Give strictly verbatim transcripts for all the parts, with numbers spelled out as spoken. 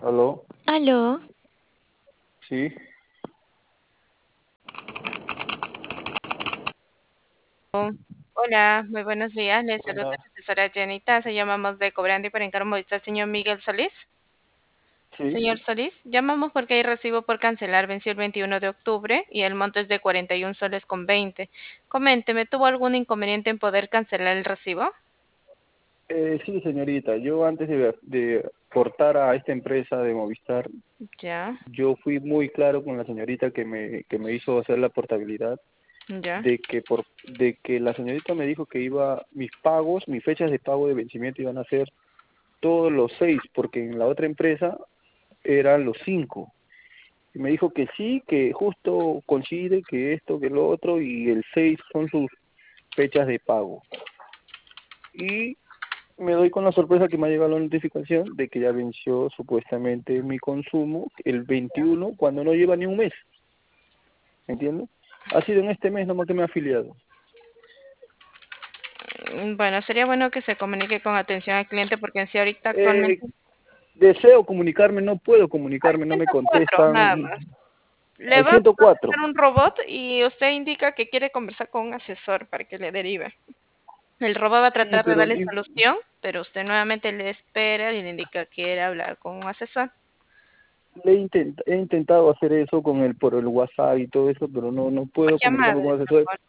Aló, Aló, sí, Hola, muy buenos días. Les saluda buenas, la asesora Jenita. Se llamamos de Cobrando y para encargo está el señor Miguel Solís. sí. Señor Solís, llamamos porque hay recibo por cancelar, venció el veintiuno de octubre y el monto es de cuarenta y uno soles con veinte. Coménteme, ¿tuvo algún inconveniente en poder cancelar el recibo? Eh, sí, señorita, yo antes de, de portar a esta empresa de Movistar, Ya, yo fui muy claro con la señorita que me, que me hizo hacer la portabilidad, ya, de que por, de que la señorita me dijo que iba, mis pagos, mis fechas de pago de vencimiento iban a ser todos los seis, porque en la otra empresa eran los cinco. Y me dijo que sí, que justo coincide que esto, que lo otro, y el seis son sus fechas de pago. Y me doy con la sorpresa que me ha llegado la notificación de que ya venció supuestamente mi consumo el veintiuno cuando no lleva ni un mes, ¿entiendes? Ha sido en este mes nomás que me he afiliado. Mm, Bueno, sería bueno que se comunique con atención al cliente porque en sí ahorita Eh, actualmente deseo comunicarme, no puedo hay comunicarme, no me ciento cuatro nada contestan. más. Le Al va a ciento cuatro. contestar un robot y usted indica que quiere conversar con un asesor para que le derive. El robot va a Sí, tratar de pero darle y- solución, pero usted nuevamente le espera y le indica que quiere hablar con un asesor. le he, intent- he intentado hacer eso con el por el WhatsApp y todo eso, pero no no Por puedo comunicarme con llamadas, el asesor. mejor.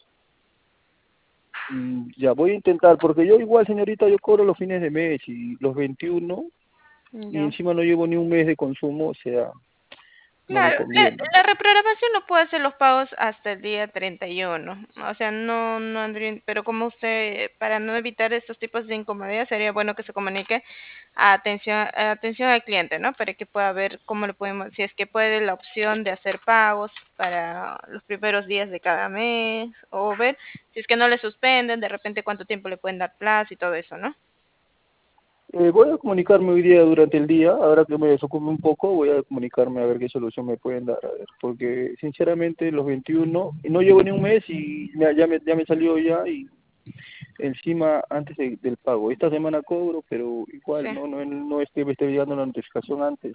Mm, Ya voy a intentar, porque yo igual, señorita, yo cobro los fines de mes y los veintiuno y Ya. encima no llevo ni un mes de consumo, o sea, no me Claro, la, conviene. la reprogramación no puede hacer los pagos hasta el día treinta y uno. O sea, no, no andría- pero como usted, para no evitar estos tipos de incomodidad, sería bueno que se comunique a atención, a atención al cliente, ¿no? Para que pueda ver cómo le podemos, si es que puede la opción de hacer pagos para los primeros días de cada mes, o ver si es que no le suspenden, de repente cuánto tiempo le pueden dar plazo y todo eso, ¿no? Eh, voy a comunicarme hoy día durante el día, ahora que me desocupe un poco, voy a comunicarme a ver qué solución me pueden dar, a ver, porque sinceramente los veintiuno, y no llevo ni un mes y me- ya me, ya me salió ya y encima antes de- del pago. Esta semana cobro, pero Sí. igual no no no es que me esté llegando la notificación antes.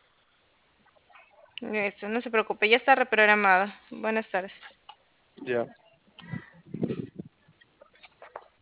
Eso, no se preocupe, ya está reprogramado. Buenas tardes. Ya.